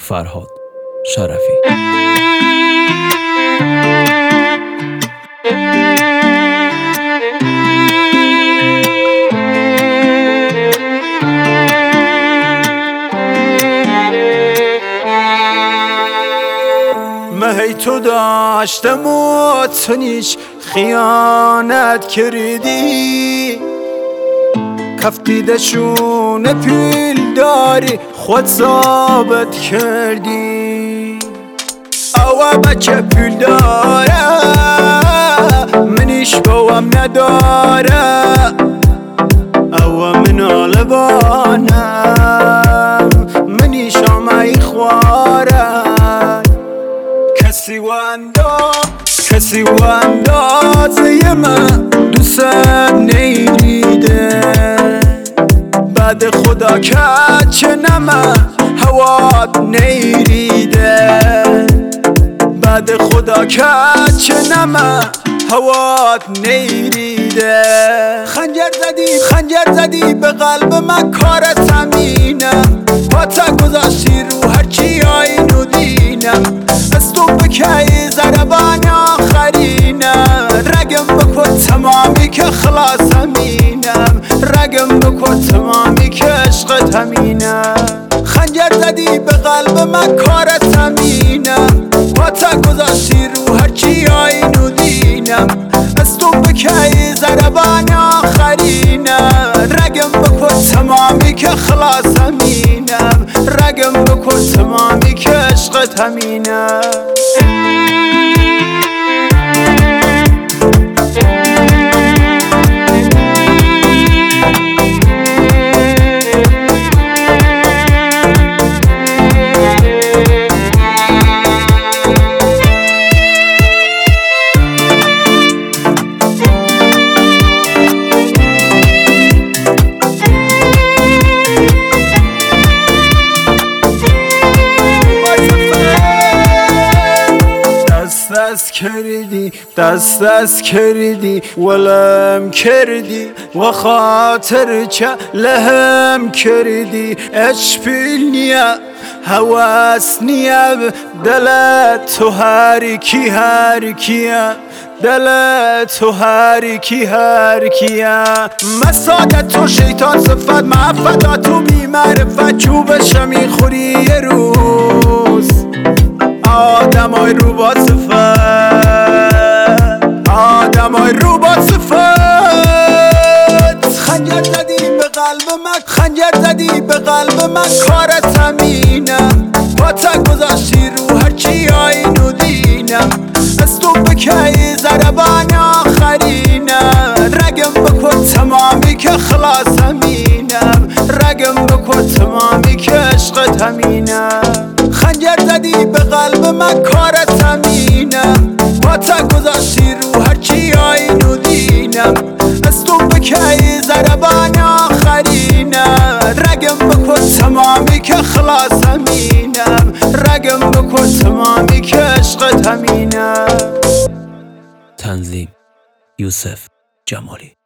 فرهاد شرفی. مهی تو داشتم و تو نیش خیانت کردی، کفتیدشون پیل داری خود ثابت کردی. او بچه پیل داره منیش بوام نداره، او من آلبانم منیش آمای خواره. کسی و اندازه من دوستم نیریده، بعد خدا کچه نمه هوات نیریده، بعد خدا کچه نمه هوات نیریده. خنجر زدی به قلب من کارت همینم، پاتا گذاشتی رو هرچی آینو دینم. از تو بکی زربان آخرینم، رگم بکن تمامی که خلاص همینم، رگم بکن تمامی که عشقت همینم. خنجر زدی به قلب من کارت همینم، پاتا گذاشتی رو هرچی آینو دینم. از تو بکی زربان آخرینم، رگم بکن تمامی که خلاص همینم، رگم بکن تمامی که عشقت همینم. دست کردی ولم کردی و خاطر چه لهم کردی. اچ پیل نیا هواس نیا دلت تو هر کیه، دلت تو هر کیه. مسادت تو شیطان صفت معفدت تو بی معرفت چوب شمی خوری یه روز. آدمای رو با صفت، آدمای رو با صفت. خنجر زدی به قلب من کارت همینم، پاتا گذاشتی رو هرچی آینو دینم. از تو بکی زربان آخرینم، رگم بکن تمامی که خلاص همینم، رگم بکن تمامی که عشقت همینم. خنجر زدی به قلب من کارت همینم، پاتا گذاشتی رو هرچی آینو دینم. از تو بکی زربان آخرینم، رگم بکن تمامی که خلاص همینم، رگم بکن تمامی که عشقت همینم. تنظیم یوسف جمالی.